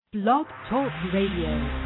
Blog Talk Radio.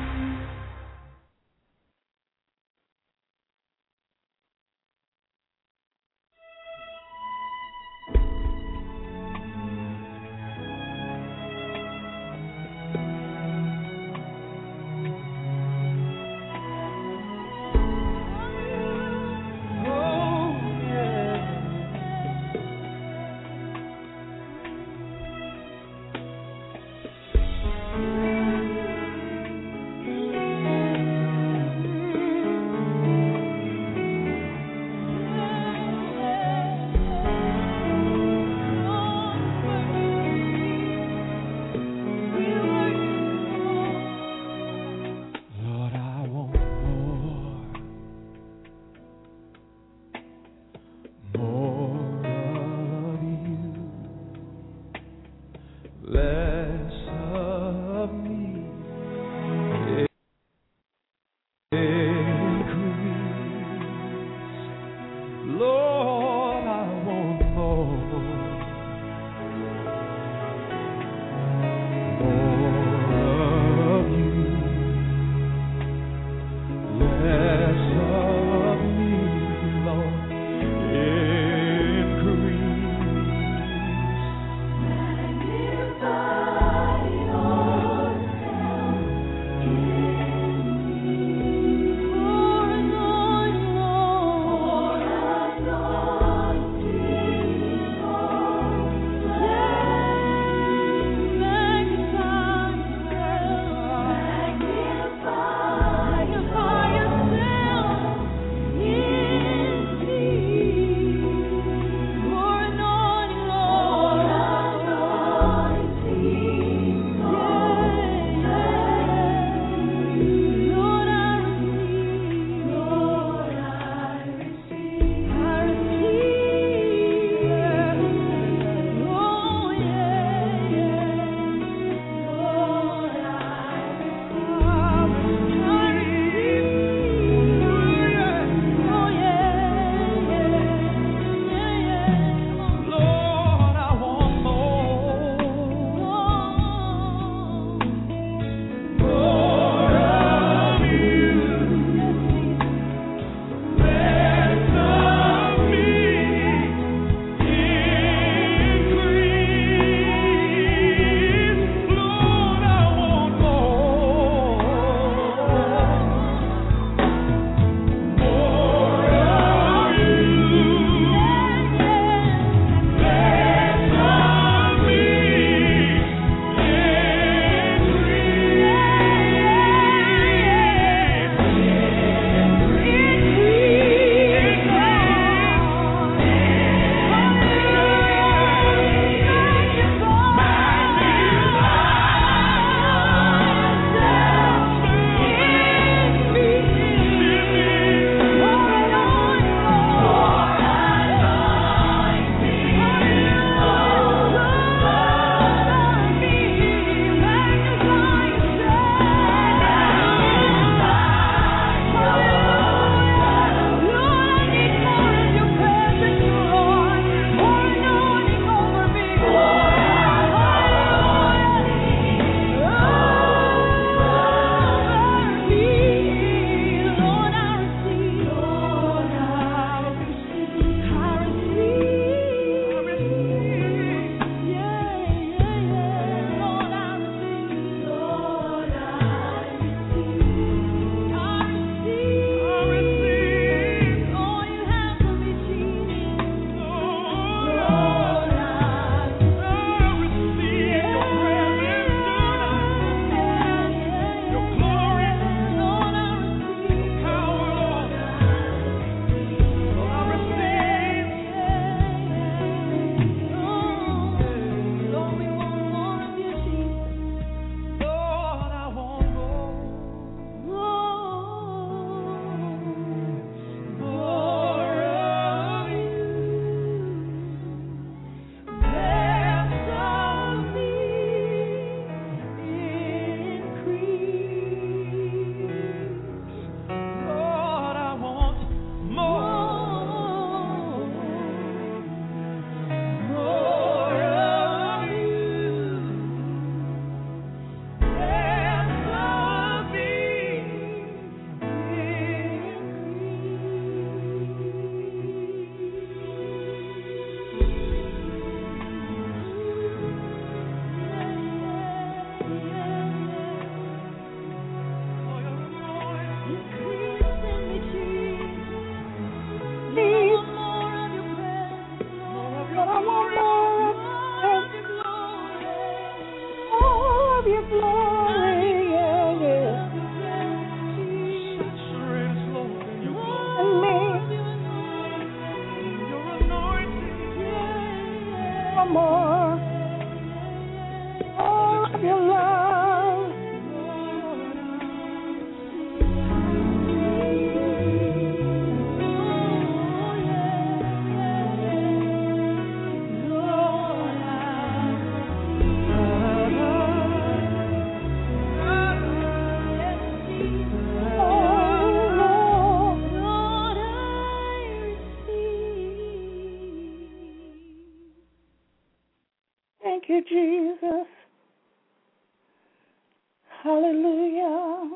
Hallelujah.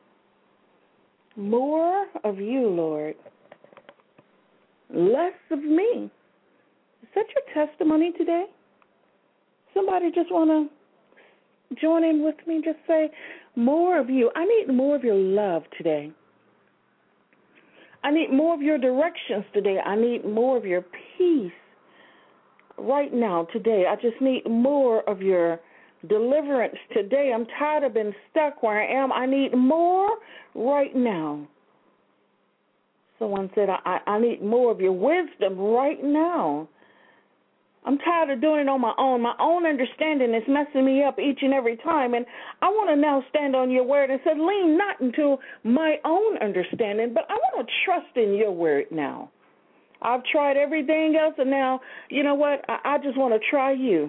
More of you, Lord. Less of me. Is that your testimony today? Somebody just want to join in with me? Just say, more of you. I need more of your love today. I need more of your directions today. I need more of your peace right now, today. I just need more of your deliverance today. I'm tired of being stuck where I am. I need more right now. Someone said, I need more of your wisdom right now. I'm tired of doing it on my own. My own understanding is messing me up each and every time. And I want to now stand on your word and say, lean not into my own understanding, but I want to trust in your word now. I've tried everything else, and now, you know what? I just want to try you.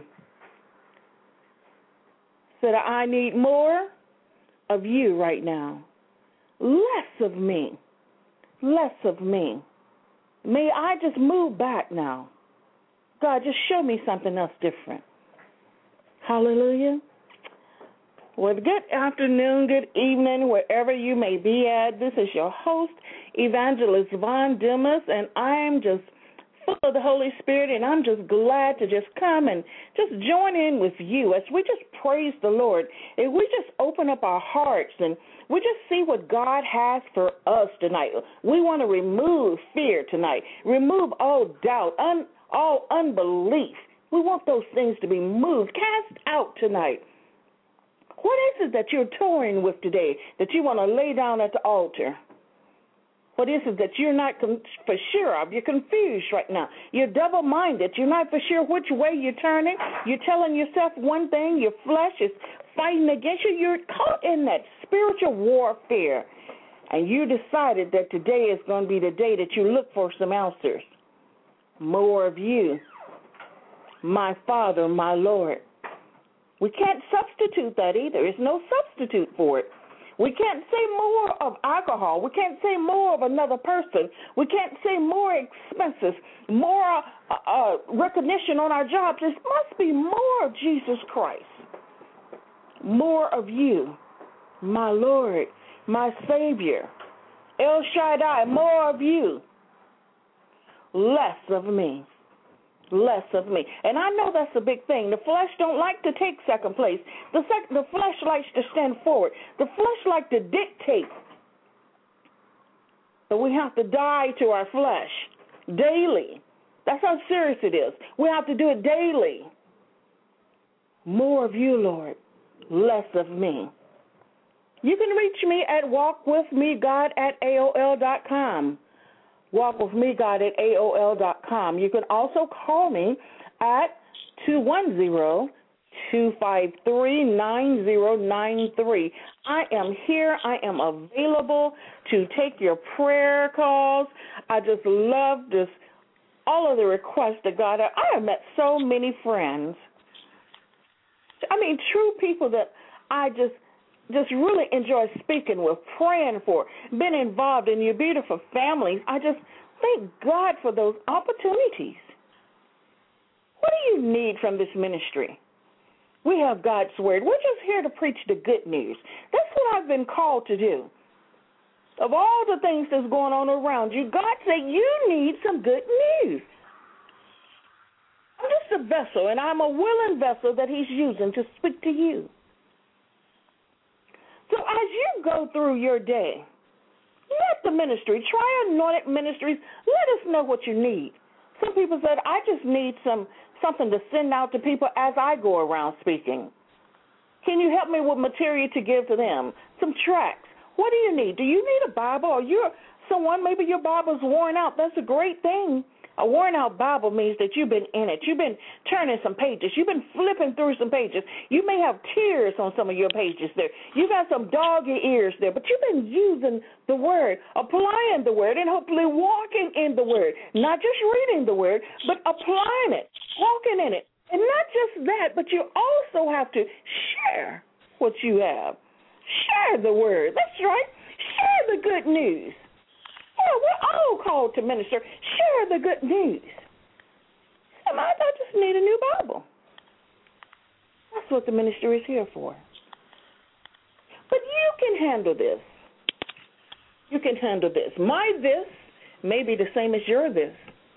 Said, I need more of you right now. Less of me. Less of me. May I just move back now. God, just show me something else different. Hallelujah. Well, good afternoon, good evening, wherever you may be at. This is your host, Evangelist Von Dumas, and I'm just full of the Holy Spirit, and I'm just glad to just come and just join in with you as we just praise the Lord. And we just open up our hearts and we just see what God has for us tonight. We want to remove fear tonight, remove all doubt, all unbelief. We want those things to be moved, cast out tonight. What is it that you're toying with today that you want to lay down at the altar? What is it that you're not for sure of? You're confused right now. You're double-minded. You're not for sure which way you're turning. You're telling yourself one thing. Your flesh is fighting against you. You're caught in that spiritual warfare. And you decided that today is going to be the day that you look for some answers. More of you, my Father, my Lord. We can't substitute that either. There's no substitute for it. We can't say more of alcohol. We can't say more of another person. We can't say more expenses, more recognition on our jobs. There must be more of Jesus Christ. More of you, my Lord, my Savior. El Shaddai, more of you. Less of me. Less of me. And I know that's a big thing. The flesh don't like to take second place. The flesh likes to stand forward. The flesh likes to dictate. But we have to die to our flesh daily. That's how serious it is. We have to do it daily. More of you, Lord. Less of me. You can reach me at walkwithmegod@aol.com. walkwithmegod@aol.com. You can also call me at 210-253-9093. I am here. I am available to take your prayer calls. I just love all of the requests that God. I have met so many friends. I mean, true people that I just really enjoy speaking with, praying for, been involved in your beautiful families. I just thank God for those opportunities. What do you need from this ministry? We have God's word. We're just here to preach the good news. That's what I've been called to do. Of all the things that's going on around you, God said you need some good news. I'm just a vessel, and I'm a willing vessel that he's using to speak to you. So as you go through your day, let the ministry, Tri-Anointed Ministries, let us know what you need. Some people said, I just need something to send out to people as I go around speaking. Can you help me with material to give to them? Some tracts. What do you need? Do you need a Bible? Or you're someone, maybe your Bible's worn out. That's a great thing. A worn-out Bible means that you've been in it. You've been turning some pages. You've been flipping through some pages. You may have tears on some of your pages there. You got some doggy ears there, but you've been using the Word, applying the Word, and hopefully walking in the Word. Not just reading the Word, but applying it, walking in it. And not just that, but you also have to share what you have. Share the Word. That's right. Share the good news. Yeah, we're all called to minister. Share the good news. I just need a new Bible. That's what the ministry is here for. can handle this. You can handle this. My this may be the same as your this.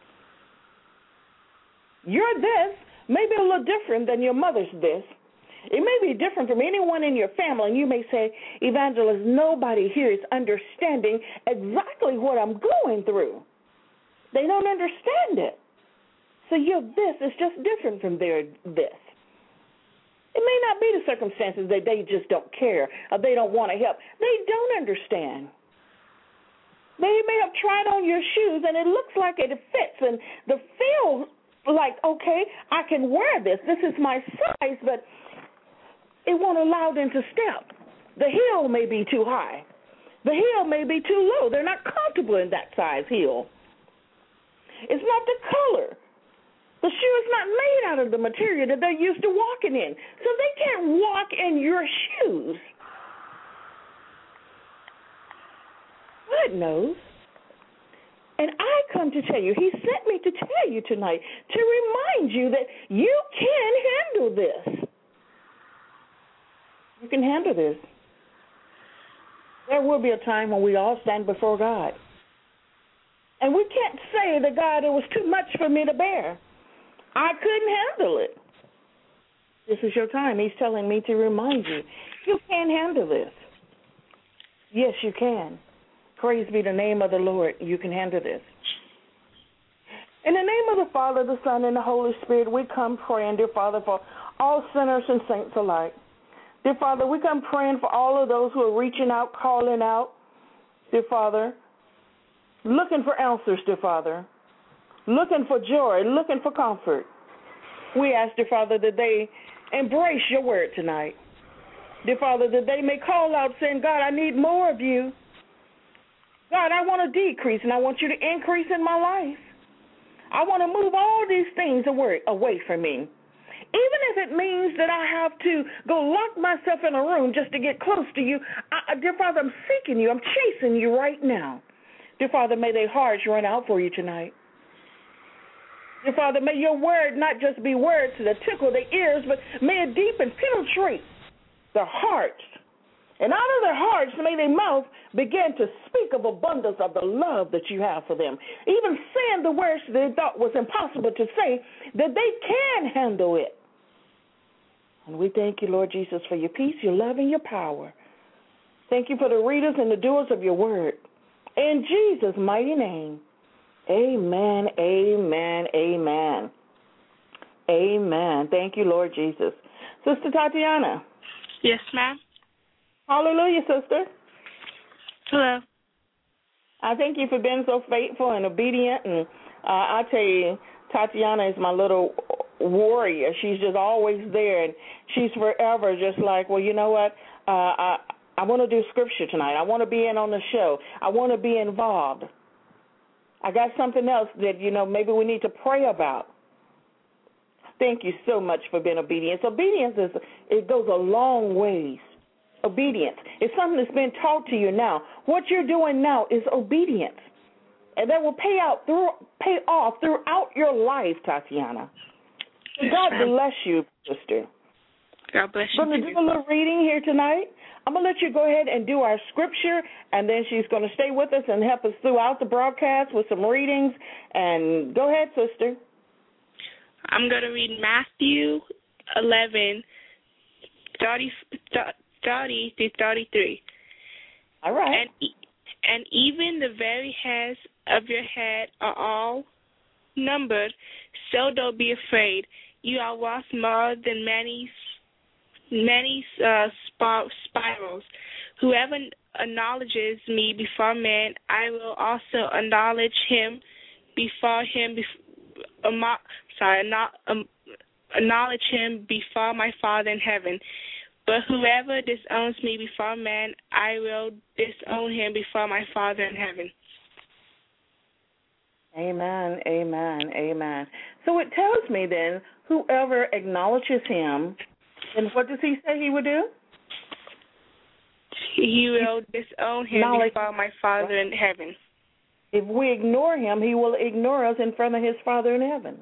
Your this may be a little different than your mother's this. It may be different from anyone in your family, and you may say, Evangelist, nobody here is understanding exactly what I'm going through. They don't understand it. So your this is just different from their this. It may not be the circumstances that they just don't care or they don't want to help. They don't understand. They may have tried on your shoes, and it looks like it fits, and the feel like, okay, I can wear this. This is my size, but it won't allow them to step. The heel may be too high. The heel may be too low. They're not comfortable in that size heel. It's not the color. The shoe is not made out of the material that they're used to walking in. So they can't walk in your shoes. God knows. And I come to tell you, he sent me to tell you tonight, to remind you that you can handle this. You can handle this. There will be a time when we all stand before God. And we can't say to God, it was too much for me to bear. I couldn't handle it. This is your time. He's telling me to remind you, you can handle this. Yes, you can. Praise be the name of the Lord. You can handle this. In the name of the Father, the Son, and the Holy Spirit, we come praying, dear Father, for all sinners and saints alike. Dear Father, we come praying for all of those who are reaching out, calling out, dear Father, looking for answers, dear Father, looking for joy, looking for comfort. We ask, dear Father, that they embrace your word tonight. Dear Father, that they may call out saying, God, I need more of you. God, I want to decrease, and I want you to increase in my life. I want to move all these things away from me. Even if it means that I have to go lock myself in a room just to get close to you, dear Father, I'm seeking you. I'm chasing you right now. Dear Father, may their hearts run out for you tonight. Dear Father, may your word not just be words that tickle their ears, but may it deepen, penetrate their hearts. And out of their hearts, may their mouth begin to speak of abundance of the love that you have for them. Even saying the words they thought was impossible to say, that they can handle it. And we thank you, Lord Jesus, for your peace, your love, and your power. Thank you for the readers and the doers of your word. In Jesus' mighty name, amen, amen, amen. Amen. Thank you, Lord Jesus. Sister Tatiana. Yes, ma'am. Hallelujah, sister. Hello. I thank you for being so faithful and obedient. And I tell you, Tatiana is my little warrior. She's just always there, and she's forever just like, well, you know what? I want to do scripture tonight. I want to be in on the show. I want to be involved. I got something else that, maybe we need to pray about. Thank you so much for being obedient. Obedience it goes a long ways. Obedience. It's something that's been taught to you now. What you're doing now is obedience. And that will pay off throughout your life, Tatiana. God bless you, sister. God bless you. I'm going to do a little reading here tonight. I'm going to let you go ahead and do our scripture, and then she's going to stay with us and help us throughout the broadcast with some readings. And go ahead, sister. I'm going to read Matthew 11, 30 through 33. All right. And even the very hairs of your head are all numbered, so don't be afraid. You are worth more than many spirals. Whoever acknowledges me before man, I will also acknowledge him before acknowledge him before my Father in heaven. But whoever disowns me before man, I will disown him before my Father in heaven. Amen, amen, amen. So it tells me then, whoever acknowledges him, and what does he say he would do? He will disown him before my Father in heaven. If we ignore him, he will ignore us in front of his Father in heaven.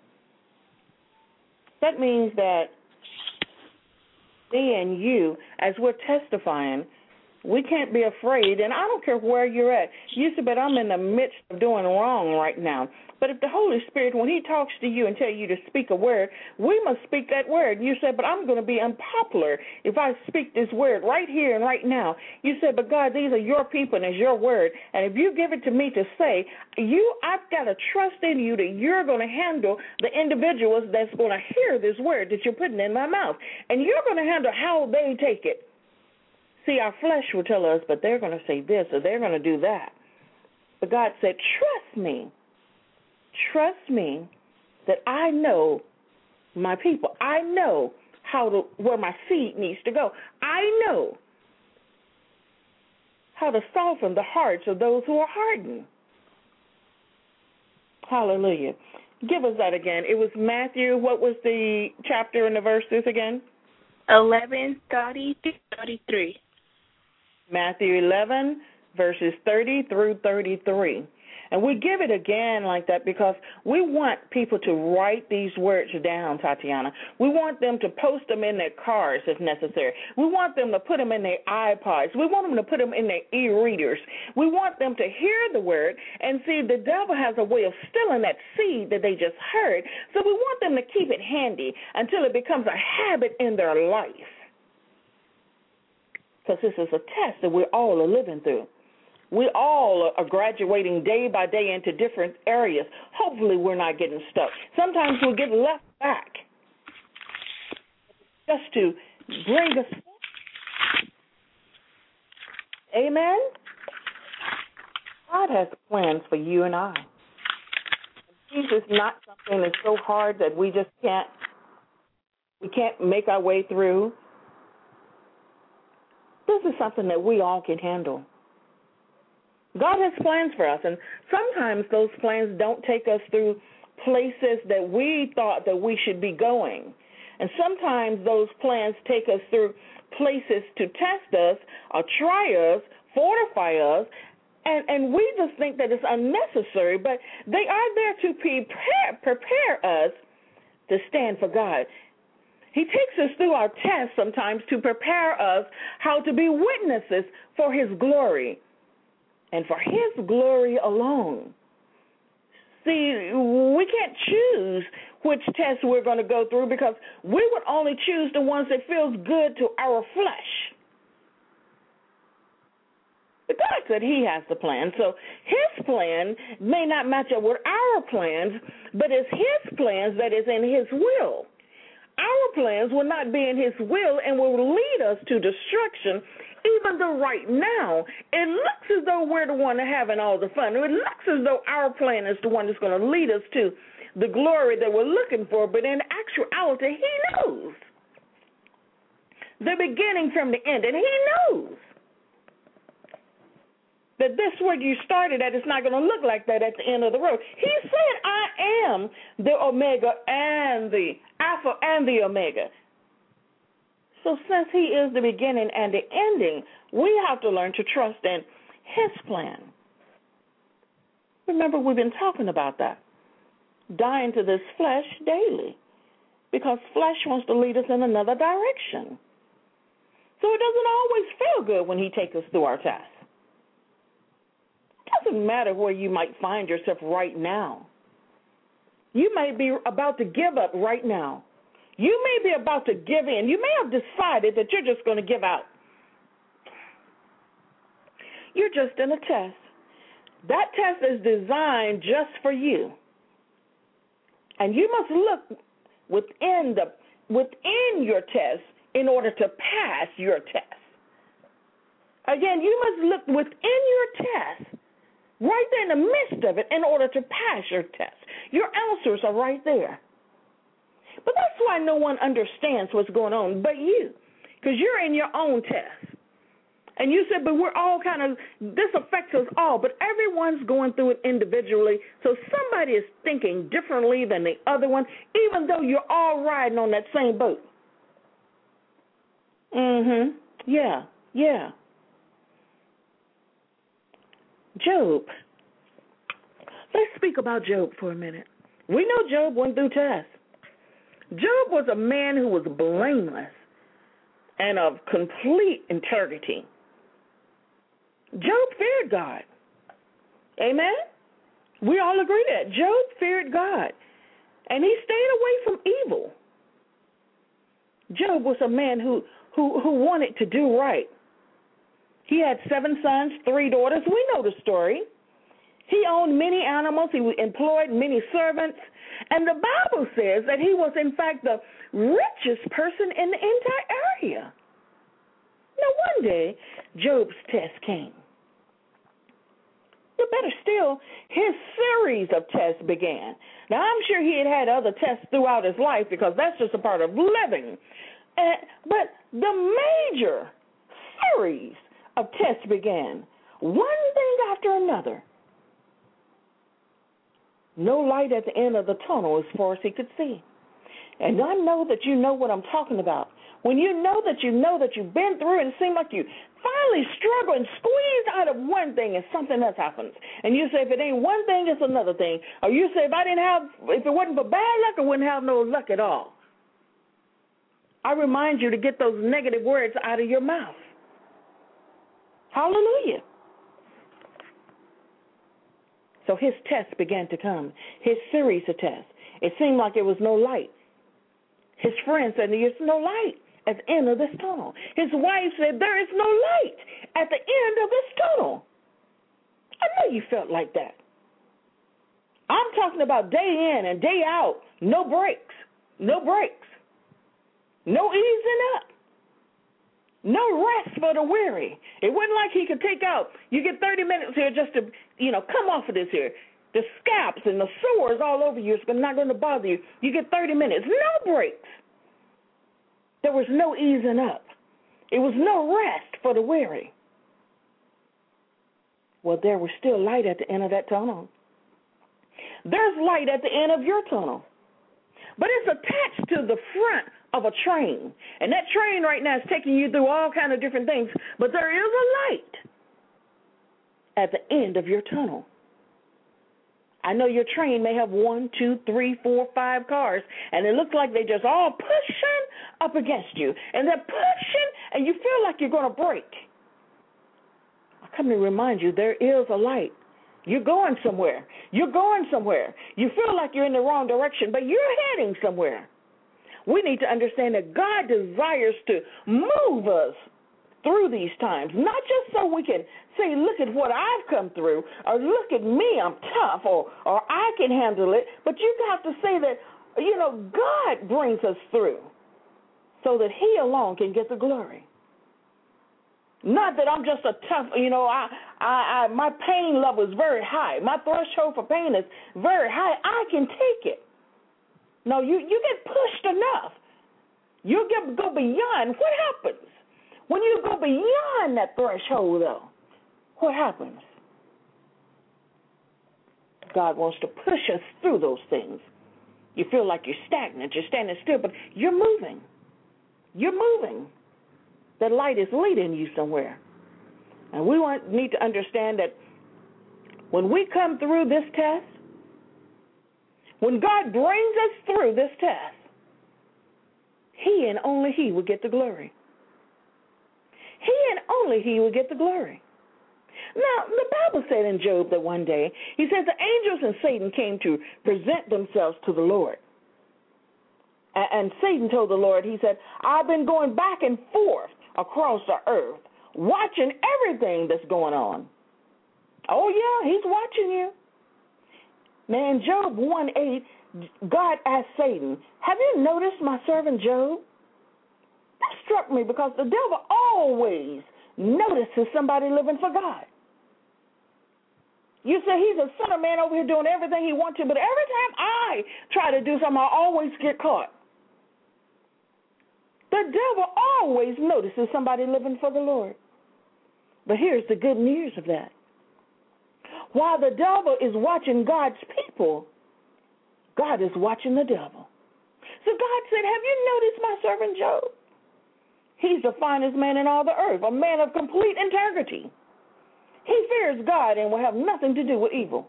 That means that me and you, as we're testifying, We can't be afraid, and I don't care where you're at. You said, but I'm in the midst of doing wrong right now. But if the Holy Spirit, when he talks to you and tell you to speak a word, we must speak that word. You said, but I'm going to be unpopular if I speak this word right here and right now. You said, but God, these are your people and it's your word. And if you give it to me to say, I've got to trust in you that you're going to handle the individuals that's going to hear this word that you're putting in my mouth. And you're going to handle how they take it. See, our flesh will tell us, but they're going to say this or they're going to do that. But God said, trust me. Trust me that I know my people. I know where my seed needs to go. I know how to soften the hearts of those who are hardened. Hallelujah. Give us that again. It was Matthew. What was the chapter and the verses again? 11:30-33. Matthew 11, verses 30 through 33. And we give it again like that because we want people to write these words down, Tatiana. We want them to post them in their cars if necessary. We want them to put them in their iPods. We want them to put them in their e-readers. We want them to hear the word and see the devil has a way of stealing that seed that they just heard. So we want them to keep it handy until it becomes a habit in their life. Because this is a test that we all are living through. We all are graduating day by day into different areas. Hopefully we're not getting stuck. Sometimes we get left back just to bring us. Amen? God has plans for you and I. Peace is not something that's so hard that we can't make our way through. This is something that we all can handle. God has plans for us, and sometimes those plans don't take us through places that we thought that we should be going. And sometimes those plans take us through places to test us or try us, fortify us, and we just think that it's unnecessary, but they are there to prepare us to stand for God. He takes us through our tests sometimes to prepare us how to be witnesses for his glory and for his glory alone. See, we can't choose which tests we're going to go through because we would only choose the ones that feels good to our flesh. But God said he has the plan. So his plan may not match up with our plans, but it's his plans that is in his will. Our plans will not be in his will and will lead us to destruction, even though right now it looks as though we're the one having all the fun. It looks as though our plan is the one that's going to lead us to the glory that we're looking for, but in actuality, he knows the beginning from the end, and he knows that this where you started at is not going to look like that at the end of the road. He said, I am the Omega and the Alpha and the Omega. So since he is the beginning and the ending, we have to learn to trust in his plan. Remember, we've been talking about that. Dying to this flesh daily because flesh wants to lead us in another direction. So it doesn't always feel good when he takes us through our tests. It doesn't matter where you might find yourself right now. You may be about to give up right now. You may be about to give in. You may have decided that you're just going to give out. You're just in a test. That test is designed just for you. And you must look within your test in order to pass your test. Again, you must look within your test, right there in the midst of it, in order to pass your test. Your answers are right there. But that's why no one understands what's going on but you, because you're in your own test. And you said, but we're all this affects us all, but everyone's going through it individually, so somebody is thinking differently than the other one, even though you're all riding on that same boat. Yeah. Job. Let's speak about Job for a minute. We know Job went through tests. Job was a man who was blameless and of complete integrity. Job feared God. Amen? We all agree that. Job feared God, and he stayed away from evil. Job was a man who wanted to do right. He had 7 sons, 3 daughters. We know the story. He owned many animals. He employed many servants. And the Bible says that he was, in fact, the richest person in the entire area. Now, one day, Job's test came. But better still, his series of tests began. Now, I'm sure he had other tests throughout his life because that's just a part of living. But the major series of tests began, one thing after another. No light at the end of the tunnel as far as he could see. And I know that you know what I'm talking about. When you know that you've been through it, it seems like you finally struggle and squeeze out of one thing and something else happens. And you say, if it ain't one thing, it's another thing. Or you say, if it wasn't for bad luck, I wouldn't have no luck at all. I remind you to get those negative words out of your mouth. Hallelujah. So his tests began to come, his series of tests. It seemed like there was no light. His friend said, there's no light at the end of this tunnel. His wife said, there is no light at the end of this tunnel. I know you felt like that. I'm talking about day in and day out, no breaks, no easing up, no rest for the weary. It wasn't like he could take out, you get 30 minutes here just to, come off of this here. The scalps and the sores all over you, it's not going to bother you. You get 30 minutes, no breaks. There was no easing up. It was no rest for the weary. Well, there was still light at the end of that tunnel. There's light at the end of your tunnel. But it's attached to the front of a train. And that train right now is taking you through all kind of different things. But there is a light at the end of your tunnel. I know your train may have 1, 2, 3, 4, 5 cars, and it looks like they're just all pushing up against you. And they're pushing, and you feel like you're going to break. I come to remind you, there is a light. You're going somewhere. You feel like you're in the wrong direction, but you're heading somewhere. We need to understand that God desires to move us through these times, not just so we can say, look at what I've come through, or look at me, I'm tough, or I can handle it, but you have to say that, God brings us through so that he alone can get the glory. Not that I'm just a tough, my pain level is very high. My threshold for pain is very high. I can take it. No, you get pushed enough. You go beyond. What happens? When you go beyond that threshold, though, what happens? God wants to push us through those things. You feel like you're stagnant, you're standing still, but you're moving. You're moving. That light is leading you somewhere. And we need to understand that when we come through this test, when God brings us through this test, he and only he will get the glory. He and only he will get the glory. Now, the Bible said in Job that one day, he said the angels and Satan came to present themselves to the Lord. And Satan told the Lord, he said, I've been going back and forth across the earth, watching everything that's going on. Oh, yeah, he's watching you. Man, Job 1:8, God asked Satan, have you noticed my servant Job? That struck me because the devil always notices somebody living for God. You say he's a son of man over here doing everything he wants to, but every time I try to do something, I always get caught. The devil always notices somebody living for the Lord. But here's the good news of that. While the devil is watching God's people, God is watching the devil. So God said, have you noticed my servant Job? He's the finest man in all the earth, a man of complete integrity. He fears God and will have nothing to do with evil.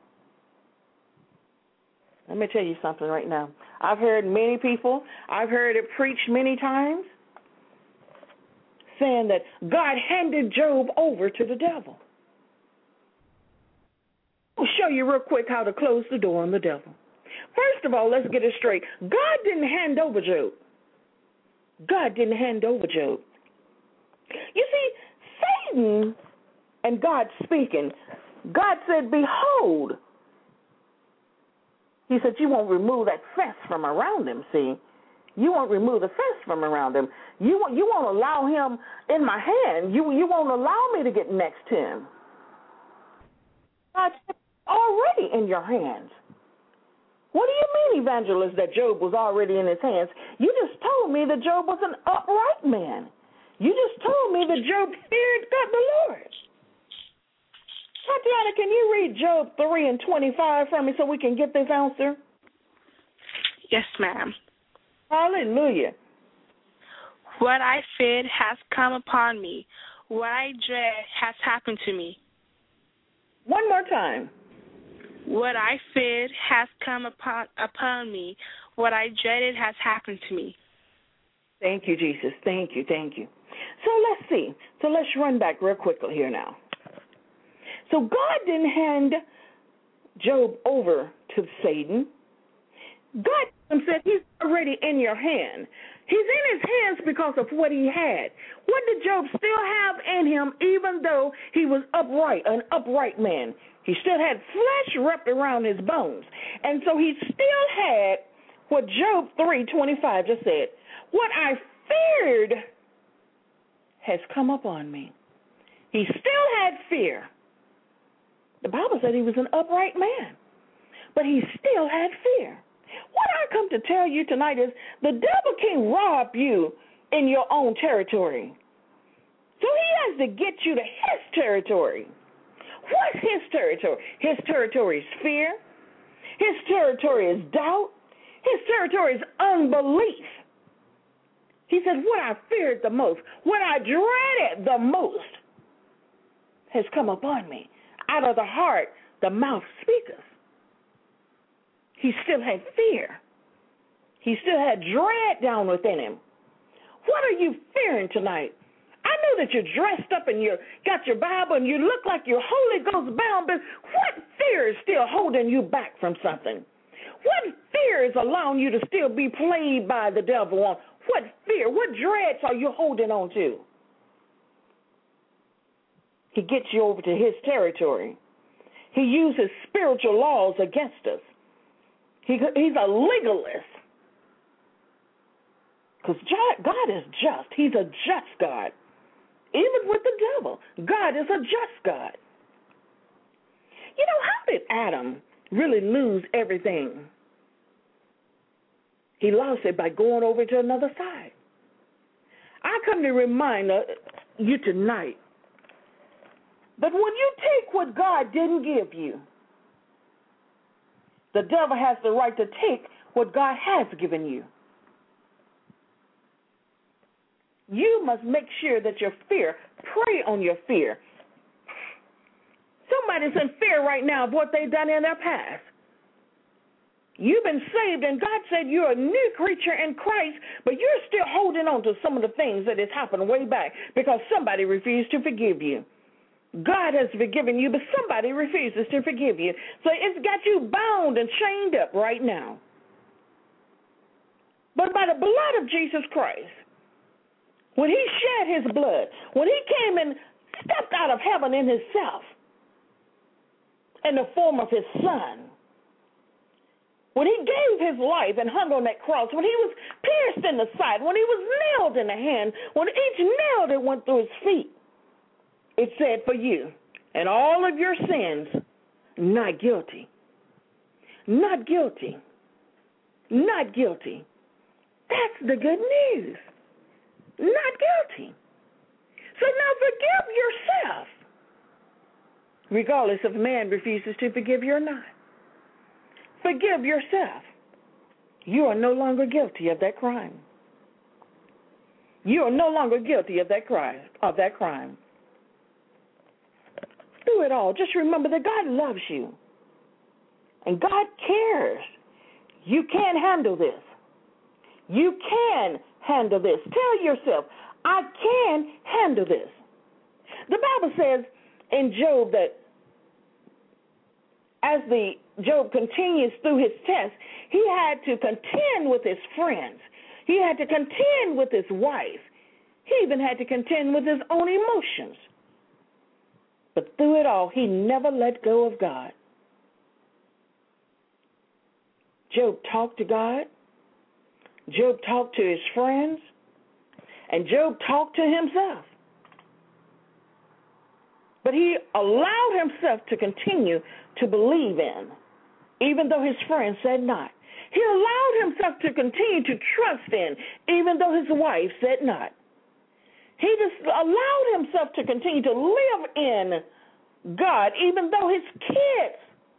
Let me tell you something right now. I've heard many people, I've heard it preached many times. saying that God handed Job over to the devil. I'll show you real quick how to close the door on the devil. First of all, let's get it straight. God didn't hand over Job. God didn't hand over Job. You see, Satan and God speaking, God said, behold. He said, you won't remove that fence from around him, see. You won't remove the fence from around him. You won't allow him in my hand. You won't allow me to get next to him. God said, already in your hands. What do you mean, evangelist, that Job was already in his hands? You just told me that Job was an upright man. You just told me that Job feared God the Lord. Tatiana, can you read Job 3:25 for me so we can get this answer? Yes, ma'am. Hallelujah. What I feared has come upon me. What I dread has happened to me. One more time. What I feared has come upon me. What I dreaded has happened to me. Thank you, Jesus. Thank you. So let's see. So let's run back real quickly here now. So God didn't hand Job over to Satan. God said he's already in your hand. He's in his hands because of what he had. What did Job still have in him even though he was upright, an upright man? He still had flesh wrapped around his bones. And so he still had what Job 3:25 just said. What I feared has come upon me. He still had fear. The Bible said he was an upright man, but he still had fear. What I come to tell you tonight is the devil can't rob you in your own territory. So he has to get you to his territory. What's his territory? His territory is fear. His territory is doubt. His territory is unbelief. He said, what I feared the most, what I dreaded the most has come upon me. Out of the heart, the mouth speaketh. He still had fear. He still had dread down within him. What are you fearing tonight? I know that you're dressed up and you got your Bible and you look like you're Holy Ghost bound, but what fear is still holding you back from something? What fear is allowing you to still be played by the devil on? What fear, what dreads are you holding on to? He gets you over to his territory. He uses spiritual laws against us. He's a legalist. Because God is just. He's a just God. Even with the devil, God is a just God. You know, how did Adam really lose everything? He lost it by going over to another side. I come to remind you tonight that when you take what God didn't give you, the devil has the right to take what God has given you. You must make sure that your fear, pray on your fear. Somebody's in fear right now of what they've done in their past. You've been saved, and God said you're a new creature in Christ, but you're still holding on to some of the things that has happened way back because somebody refused to forgive you. God has forgiven you, but somebody refuses to forgive you. So it's got you bound and chained up right now. But by the blood of Jesus Christ, when he shed his blood, when he came and stepped out of heaven in himself in the form of his son, when he gave his life and hung on that cross, when he was pierced in the side, when he was nailed in the hand, when each nail that went through his feet, it said for you and all of your sins, not guilty. Not guilty. Not guilty. That's the good news. Not guilty. So now forgive yourself, regardless if man refuses to forgive you or not. Forgive yourself. You are no longer guilty of that crime. You are no longer guilty of that crime. Through it all, just remember that God loves you. And God cares. You can handle this. You can handle this. Tell yourself, I can handle this. The Bible says in Job that as Job continues through his test, he had to contend with his friends. He had to contend with his wife. He even had to contend with his own emotions. But through it all, he never let go of God. Job talked to God. Job talked to his friends. And Job talked to himself. But he allowed himself to continue to believe in, even though his friends said not. He allowed himself to continue to trust in, even though his wife said not. He just allowed himself to continue to live in God, even though his kids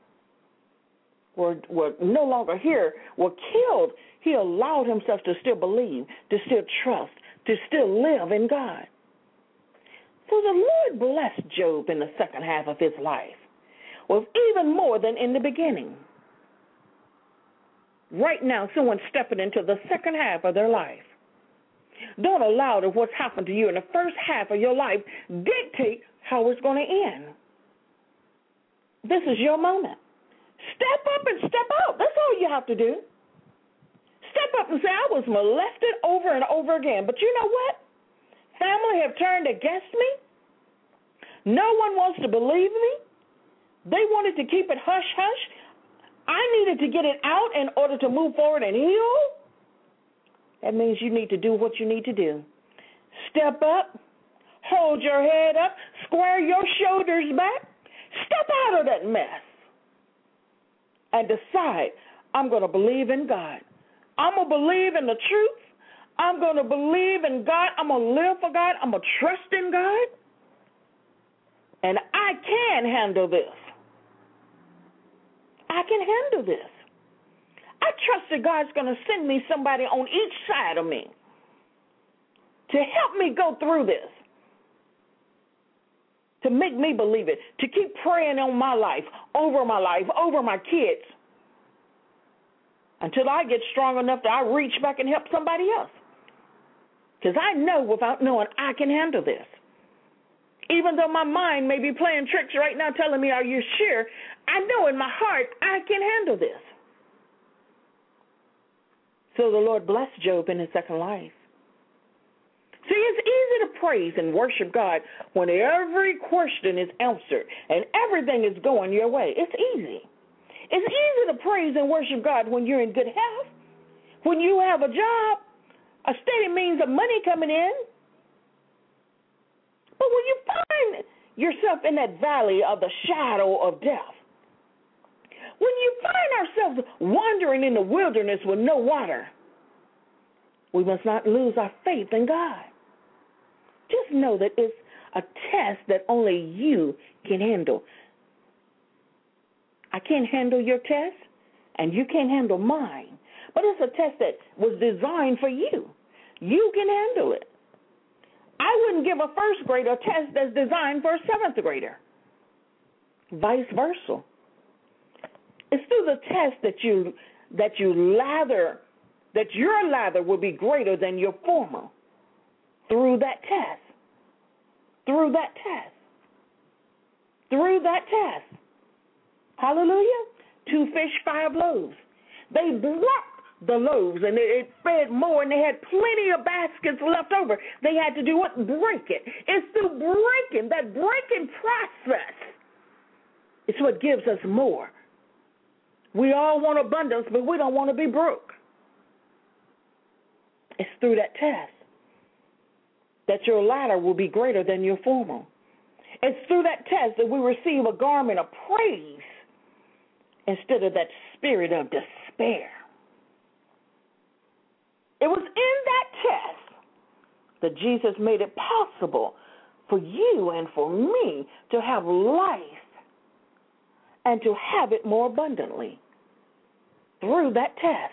were no longer here, were killed. He allowed himself to still believe, to still trust, to still live in God. So the Lord blessed Job in the second half of his life with even more than in the beginning. Right now, someone's stepping into the second half of their life. Don't allow what's happened to you in the first half of your life dictate how it's going to end. This is your moment. Step up and step out. That's all you have to do. Step up and say, I was molested over and over again. But you know what? Family have turned against me. No one wants to believe me. They wanted to keep it hush-hush. I needed to get it out in order to move forward and heal. That means you need to do what you need to do. Step up, hold your head up, square your shoulders back, step out of that mess, and decide, I'm going to believe in God. I'm going to believe in the truth. I'm going to believe in God. I'm going to live for God. I'm going to trust in God. And I can handle this. I can handle this. I trust that God's going to send me somebody on each side of me to help me go through this, to make me believe it, to keep praying on my life, over my kids, until I get strong enough that I reach back and help somebody else. Because I know without knowing I can handle this. Even though my mind may be playing tricks right now telling me, are you sure? I know in my heart I can handle this. So the Lord blessed Job in his second life. See, it's easy to praise and worship God when every question is answered and everything is going your way. It's easy. It's easy to praise and worship God when you're in good health, when you have a job, a steady means of money coming in. But when you find yourself in that valley of the shadow of death, when you find ourselves wandering in the wilderness with no water, we must not lose our faith in God. Just know that it's a test that only you can handle. I can't handle your test, and you can't handle mine. But it's a test that was designed for you. You can handle it. I wouldn't give a first grader a test that's designed for a seventh grader. Vice versa. It's through the test that your lather will be greater than your former. Through that test. Through that test. Through that test. Hallelujah. 2 fish, 5 loaves. They blocked the loaves, and it fed more, and they had plenty of baskets left over. They had to do what? Break it. It's through breaking, that breaking process. It's what gives us more. We all want abundance, but we don't want to be broke. It's through that test that your latter will be greater than your former. It's through that test that we receive a garment of praise instead of that spirit of despair. It was in that test that Jesus made it possible for you and for me to have life and to have it more abundantly. Through that test.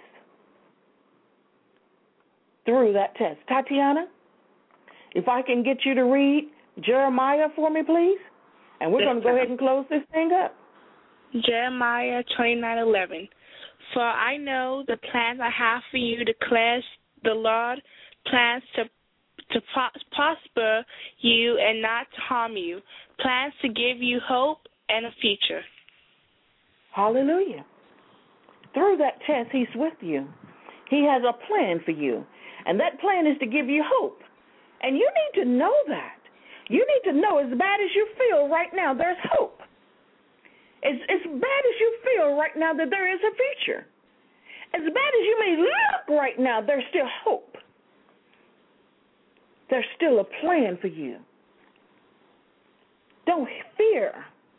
Through that test. Tatiana, if I can get you to read Jeremiah for me, please. And we're going to go ahead and close this thing up. Jeremiah 29:11. For I know the plans I have for you, declares the Lord, plans to prosper you and not to harm you, plans to give you hope and a future. Hallelujah. Through that test, he's with you. He has a plan for you, and that plan is to give you hope. And you need to know that. You need to know, as bad as you feel right now, there's hope. As bad as you feel right now that there is a future. As bad as you may look right now, there's still hope. There's still a plan for you. Don't fear.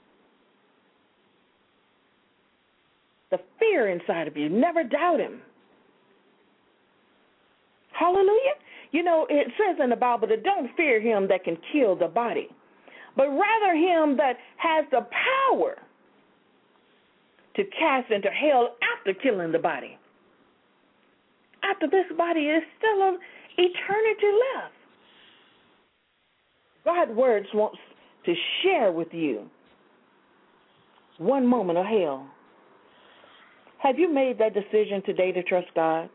The fear inside of you, never doubt him. Hallelujah. You know, it says in the Bible that don't fear him that can kill the body, but rather him that has the power to cast into hell after killing the body. After this body is still an eternity left. God's words wants to share with you one moment of hell. Have you made that decision today to trust God?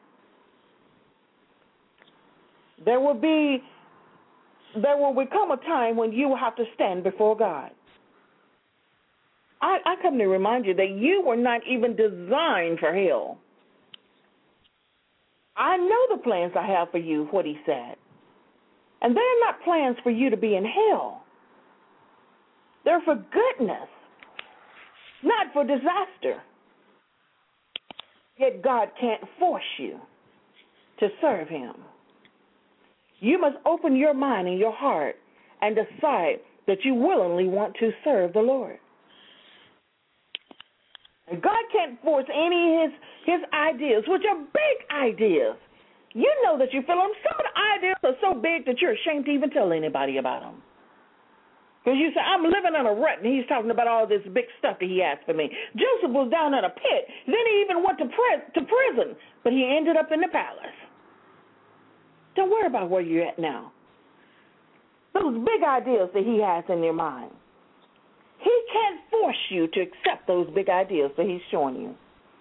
There will become a time when you will have to stand before God. I come to remind you that you were not even designed for hell. I know the plans I have for you, what he said. And they're not plans for you to be in hell. They're for goodness, not for disaster. Yet God can't force you to serve him. You must open your mind and your heart and decide that you willingly want to serve the Lord. And God can't force any of his ideas, which are big ideas. You know that you feel them. Some of the ideas are so big that you're ashamed to even tell anybody about them. Because you say, I'm living in a rut, and he's talking about all this big stuff that he has for me. Joseph was down in a pit. Then he even went to prison, but he ended up in the palace. Don't worry about where you're at now. Those big ideas that he has in your mind. He can't force you to accept those big ideas that he's showing you,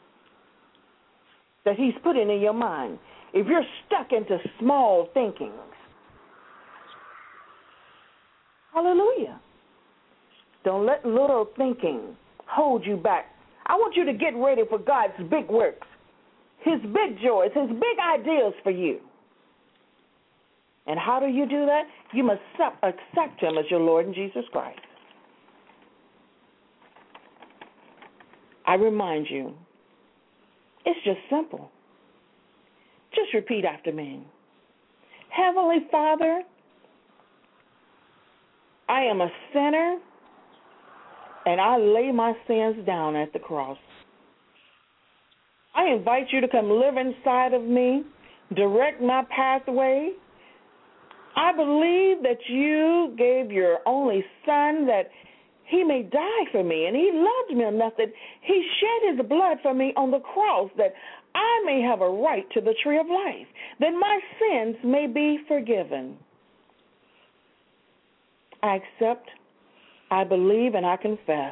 that he's putting in your mind. If you're stuck into small thinkings, hallelujah. Don't let little thinking hold you back. I want you to get ready for God's big works, his big joys, his big ideas for you. And how do you do that? You must accept him as your Lord and Jesus Christ. I remind you, it's just simple. Just repeat after me. Heavenly Father, I am a sinner, and I lay my sins down at the cross. I invite you to come live inside of me, direct my pathway. I believe that you gave your only Son that he may die for me, and he loved me enough that he shed his blood for me on the cross that I may have a right to the tree of life, that my sins may be forgiven. I accept, I believe, and I confess.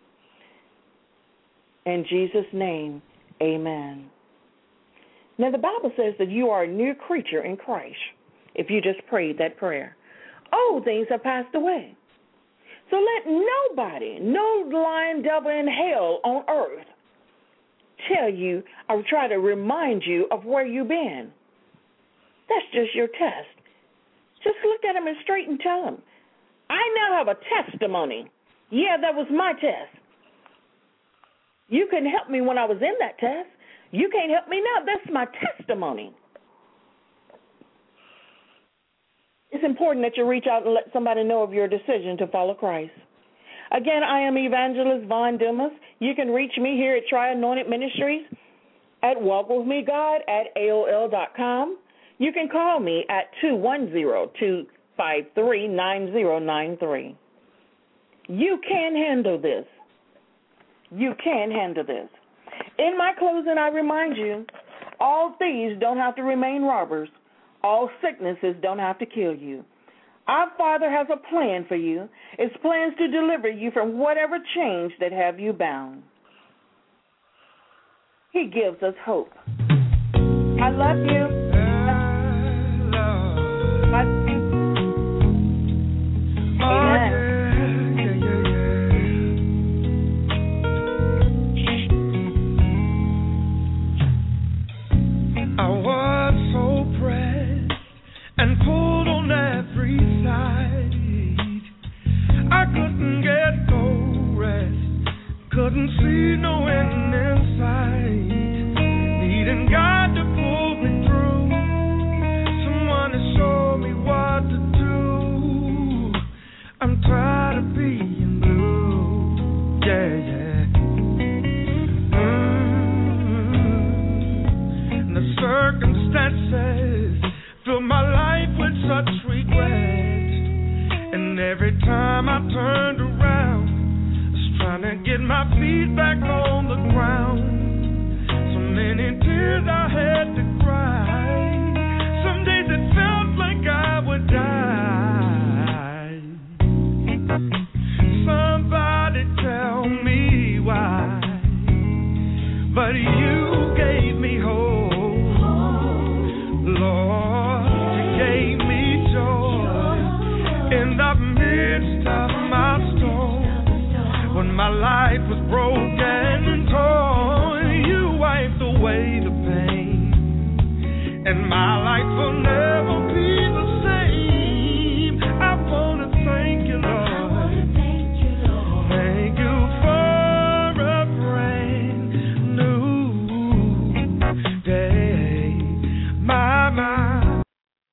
In Jesus' name, amen. Now, the Bible says that you are a new creature in Christ if you just prayed that prayer. Old things have passed away. So let nobody, no lying devil in hell on earth, tell you or try to remind you of where you've been. That's just your test. Just look at him and straight and tell him, I now have a testimony. Yeah, that was my test. You couldn't help me when I was in that test. You can't help me now. That's my testimony. It's important that you reach out and let somebody know of your decision to follow Christ. Again, I am Evangelist Von Dumas. You can reach me here at Tri Anointed Ministries at walkwithmegod@AOL.com. You can call me at 210-253-9093. You can handle this. You can handle this. In my closing, I remind you, all thieves don't have to remain robbers. All sicknesses don't have to kill you. Our Father has a plan for you. It's plans to deliver you from whatever chains that have you bound. He gives us hope. I love you. couldn't see no end in sight. Needing God to pull me through. Someone to show me what to do. I'm tired of being blue. Yeah, yeah. And the circumstances fill my life with such regret. And every time I turned around, trying to get my feet back on the ground. So many tears I had to cry. Some days it felt like I would die. Somebody tell me why. But you gave me hope, Lord. You gave me joy in the midst of my storm. When my life was broken and torn, you wiped away the pain, and my life will